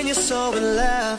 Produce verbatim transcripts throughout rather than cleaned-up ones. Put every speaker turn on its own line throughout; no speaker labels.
when you're so in love.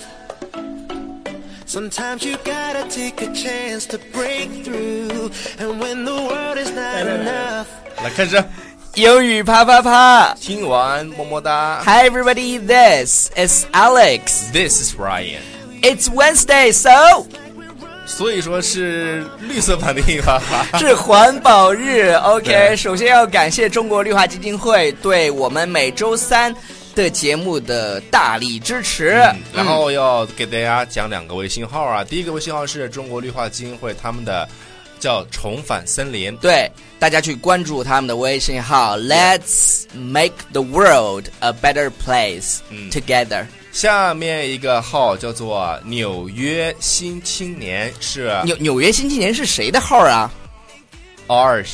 Sometimes you gotta take a chance to break through. And when the world is not enough.
来开始。
英语啪啪啪，
听完么么哒。
Hi everybody, this is Alex.
This is Ryan.
It's Wednesday, so
所以说是绿色版的英语啪啪。
是环保日。OK，
对
首先要感谢中国绿化基金会对我们每周三的节目的大力支持。
嗯、然后要给大家讲两个微信号啊，第一个微信号是中国绿化基金会他们的叫重返森林，
对，大家去关注他们的微信号 Let's make the world a better place、嗯、together。
下面一个号叫做纽约新青年，是
纽纽约新青年是谁的号啊
？R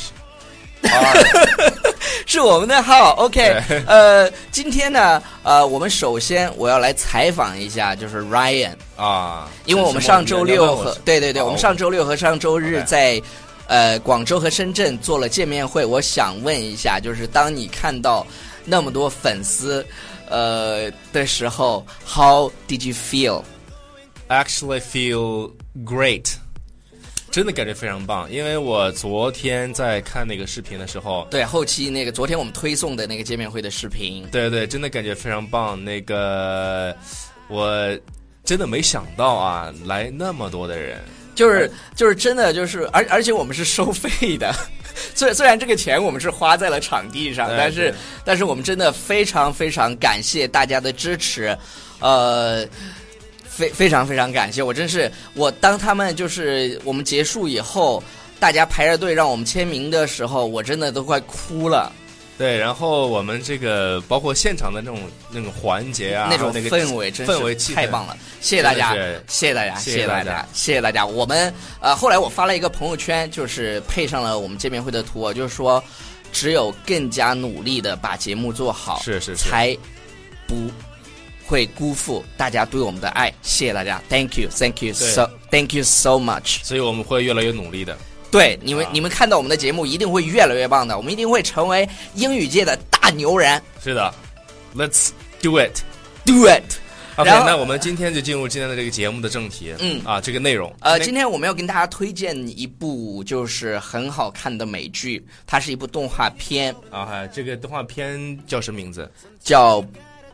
R
是我们的号 ，OK， 呃，今天呢，呃，我们首先我要来采访一下，就是 Ryan
啊，
因为我们上周六和对对对，
哦、
我们上周六和上周日
okay.
在呃广州和深圳做了见面会。我想问一下，就是当你看到那么多粉丝呃的时候 ，How did you feel?
Actually, feel great. 真的感觉非常棒，因为我昨天在看那个视频的时候，
对后期那个昨天我们推送的那个见面会的视频，
对对，真的感觉非常棒。那个我真的没想到啊，来那么多的人，
就是就是真的就是，而而且我们是收费的，虽虽然这个钱我们是花在了场地上，但是但是我们真的非常非常感谢大家的支持，呃。非非常非常感谢，我真是我当他们就是我们结束以后，大家排着队让我们签名的时候，我真的都快哭了。
对，然后我们这个包括现场的那种那种环节啊，
那种
那个
氛围真是
氛围气氛
太棒了，谢谢大家，谢谢大家，谢谢大家，谢谢大家。我们呃后来我发了一个朋友圈，就是配上了我们见面会的图，就是说只有更加努力的把节目做好，
是是是，
才不会辜负大家对我们的爱，谢谢大家 ，Thank you, Thank you so, Thank you so much。
所以我们会越来越努力的。
对，你们、啊、你们看到我们的节目一定会越来越棒的，我们一定会成为英语界的大牛人。
是的 ，Let's do it,
do it。
OK， 那我们今天就进入今天的这个节目的正题。嗯啊，这个内容。
呃，今天我们要跟大家推荐一部就是很好看的美剧，它是一部动画片。
啊，这个动画片叫什么名字？
叫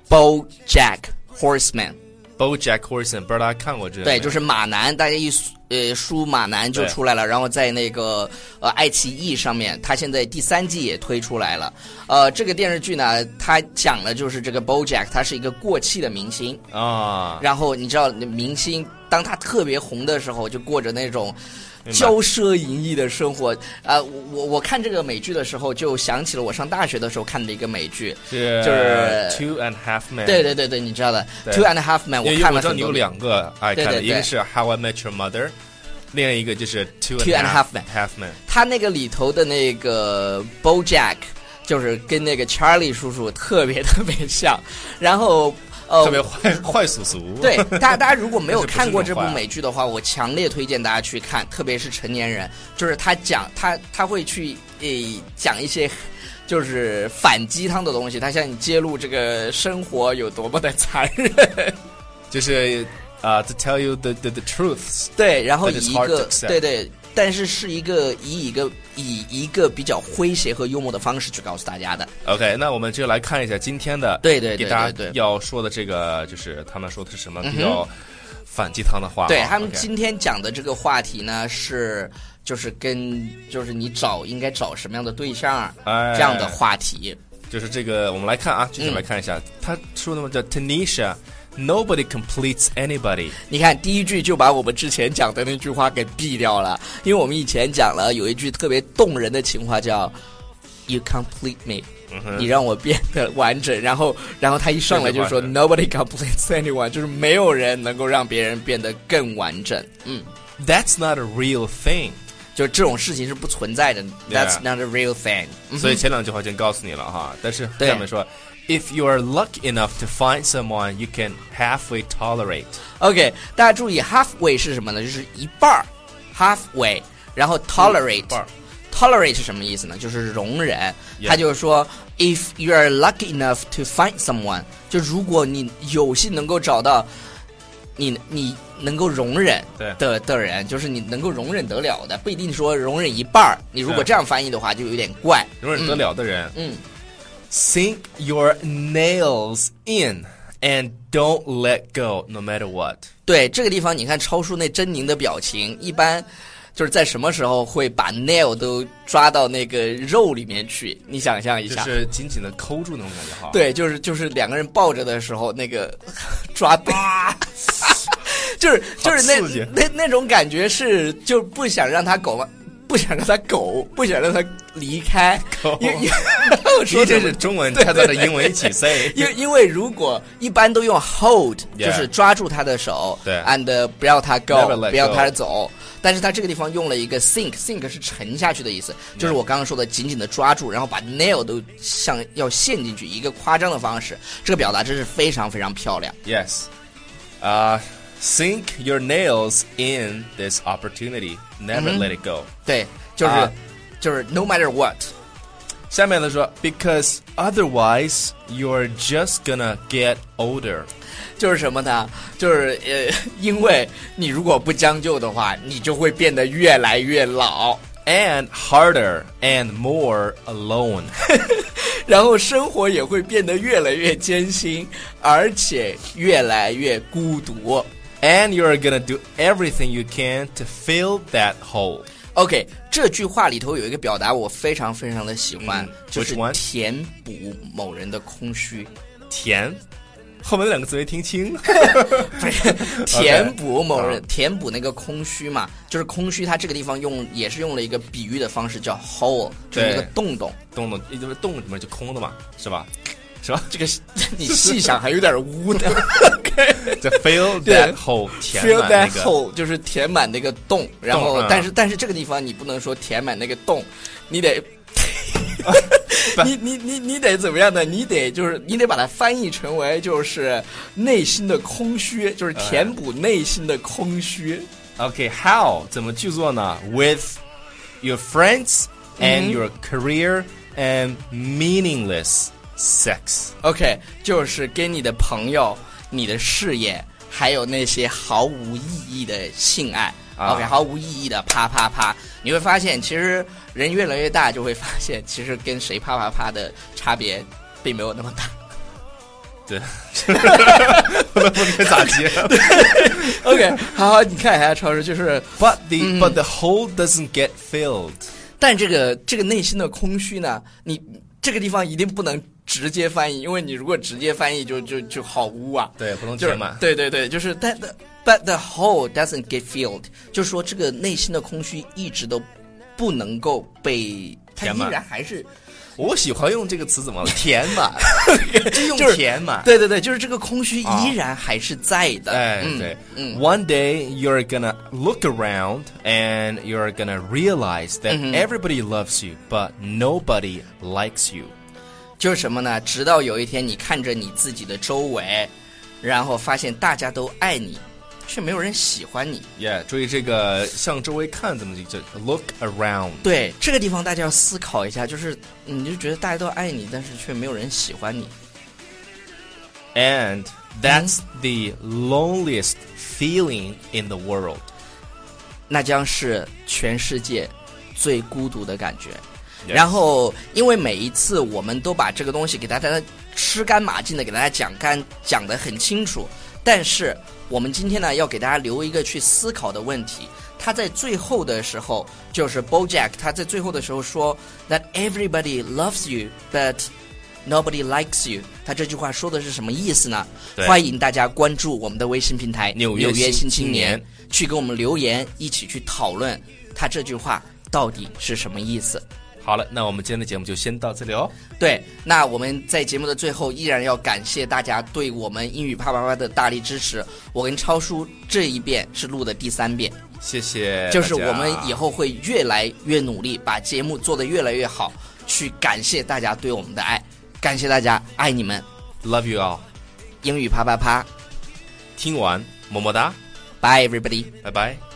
BoJack Horseman。BoJack
Horseman， 不知道大家看过这个？
对，就是马男，大家一呃输马男就出来了，然后在那个呃爱奇艺上面，他现在第三季也推出来了。呃，这个电视剧呢，它讲的就是这个 BoJack， 他是一个过气的明星啊。然后你知道，明星当他特别红的时候，就过着那种骄奢淫逸的生活。呃，我我看这个美剧的时候，就想起了我上大学的时候看的一个美剧，
是
就是
Two and a Half Men。
对对对对，你知道的 Two and a Half Men， 我看了很多。
我知道你有两个爱看的，
对对对，
一个是 How I Met Your Mother， 另一个就是 Two and a Half Men。
他那个里头的那个 BoJack， 就是跟那个 Charlie 叔叔特别特别像，然后。
呃，特别坏坏叔叔。
对，大家大家如果没有看过这部美剧的话，我强烈推荐大家去看，特别是成年人。就是他讲他他会去诶讲一些就是反鸡汤的东西，他向你揭露这个生活有多么的残忍，
就是啊、uh, ，to tell you the the the truths。
对，然后以一个对对。但是是一个以一个以一个比较诙谐和幽默的方式去告诉大家的。
OK， 那我们就来看一下今天的，
对对对，
给大家要说的这个，就是他们说的是什么比较反鸡汤的话。
对，他们今天讲的这个话题呢，是就是跟就是你找应该找什么样的对象、哎、这样的话题。
就是这个，我们来看啊，具体来看一下，嗯、他说的嘛叫 Tanisha。Nobody completes anybody。
你看第一句就把我们之前讲的那句话给避掉了，因为我们以前讲了有一句特别动人的情话叫 You complete me、嗯、你让我变得完整，然后然后他一上来就说 Nobody completes anyone， 就是没有人能够让别人变得更完整。嗯
That's not a real thing，
就这种事情是不存在的。 That's not a real thing、嗯、
所以前两句话已经告诉你了哈，但是下面说If you are lucky enough to find someone you can halfway tolerate。
OK， 大家注意 halfway 是什么呢？就是一半 halfway， 然后 tolerate、嗯、 tolerate 是什么意思呢？就是容忍。
Yeah.
他就是说 ，if you are lucky enough to find someone， 就如果你有幸能够找到你你能够容忍的的人，就是你能够容忍得了的，不一定说容忍一半儿。你如果这样翻译的话，就有点怪。
容忍得了的人，
嗯。嗯
Sink your nails in and don't let go, no matter what.
对，这个地方你看超叔那狰狞的表情，一般就是在什么时候会把 nail 都抓到那个肉里面去？你想象一下，
就是紧紧的抠住那种感觉哈。
对，就是就是两个人抱着的时候，那个抓背。就是就是那那那种感觉是就不想让他狗不想让他狗不想让他离开，因为
说这是中文加的英文一起 say，
因因为如果一般都用 hold， 就是抓住他的手，
对
，and 不要他 go， 不要他
go
走。但是他这个地方用了一个 sink， sink 是沉下去的意思，就是我刚刚说的紧紧的抓住，然后把 nail 都像要陷进去，一个夸张的方式。这个表达真是非常非常漂亮。
Yes， 啊、uh, ，sink your nails in this opportunity, never、嗯、let it go。
对，就是、uh, 就是 no matter what。
下面他说 ，because otherwise you're just gonna get older。
就是什么呢？就是呃，因为你如果不将就的话，你就会变得越来越老
，and harder and more alone 。
然后生活也会变得越来越艰辛，而且越来越孤独。
And you're gonna do everything you can to fill that hole.
OK， 这句话里头有一个表达我非常非常的喜欢，
嗯、
就是填补某人的空虚。
填。后面那两个字没听清，
不是填补某人，
okay.
填补那个空虚嘛，就是空虚。它这个地方用也是用了一个比喻的方式，叫 hole， 就是那个洞洞，
洞洞，因为洞里面就空的嘛，是吧？是吧？
这个你细想还有点污的。
就 fill that hole， 填满那个
fill that hole 就是填满那个洞，然后但是、嗯、但是这个地方你不能说填满那个洞，你得。你你你你得怎么样呢？你得就是你得把它翻译成为就是内心的空虚，就是填补内心的空虚。
Okay, how 怎么去做呢 ？With your friends and、嗯、your career and meaningless sex.
OK， 就是跟你的朋友、你的事业，还有那些毫无意义的性爱。OK， 毫无意义的啪啪啪，你会发现，其实人越来越大，就会发现，其实跟谁啪啪啪的差别并没有那么大。
对，我都不知道咋接。
OK， 好好，你看一下超市，就是
，but the、嗯、but the hole doesn't get filled。
但这个这个内心的空虚呢，你这个地方一定不能直接翻译，因为你如果直接翻译就就就好污啊。
对，不能填满。
对对对，就是但。But the hole doesn't get filled， 就是说这个内心的空虚一直都不能够被
填满，
它依然还是。
我喜欢用这个词怎么了？填满，就用填满。
对对对，就是这个空虚依然还是在的。
哎、
嗯，
对。
嗯
One day you're gonna look around and you're gonna realize that、嗯、everybody loves you, but nobody likes you。
就是什么呢？直到有一天你看着你自己的周围，然后发现大家都爱你。却没有人喜欢你。
Yeah， 注意这个向周围看怎么就 look around。
对，这个地方大家要思考一下，就是你就觉得大家都爱你，但是却没有人喜欢你。
And that's、嗯、the loneliest feeling in the world。
那将是全世界最孤独的感觉。Yes. 然后，因为每一次我们都把这个东西给大家吃干抹净的给大家讲干，讲得很清楚，但是。我们今天呢，要给大家留一个去思考的问题。他在最后的时候，就是 BoJack， 他在最后的时候说 that everybody loves you, but nobody likes you。他这句话说的是什么意思呢？欢迎大家关注我们的微信平台《纽约新青年》，去给我们留言，一起去讨论他这句话到底是什么意思。
好了，那我们今天的节目就先到这里哦。
对，那我们在节目的最后依然要感谢大家对我们英语啪啪啪的大力支持。我跟超叔这一遍是录的第三遍，
谢谢。
就是我们以后会越来越努力，把节目做得越来越好，去感谢大家对我们的爱，感谢大家，爱你们
，Love you all。
英语啪啪啪，
听完么么哒
，Bye everybody，
拜拜。